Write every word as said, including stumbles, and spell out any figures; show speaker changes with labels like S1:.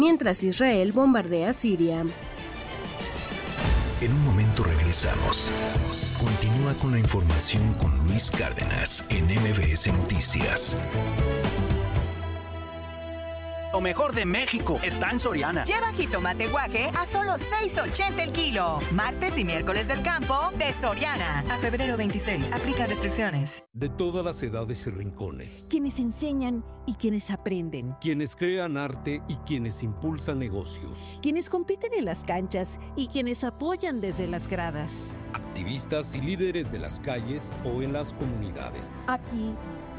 S1: mientras Israel bombardea Siria.
S2: En un momento regresamos. Continúa con la información con Luis Cárdenas en M B S Noticias.
S3: Lo mejor de México está en Soriana.
S4: Lleva jitomate guaje a solo seis ochenta el kilo. Martes y miércoles del campo de Soriana. A febrero veintiséis. Aplica restricciones.
S5: De todas las edades y rincones.
S6: Quienes enseñan y quienes aprenden.
S5: Quienes crean arte y quienes impulsan negocios.
S6: Quienes compiten en las canchas y quienes apoyan desde las gradas.
S5: Activistas y líderes de las calles o en las comunidades.
S6: Aquí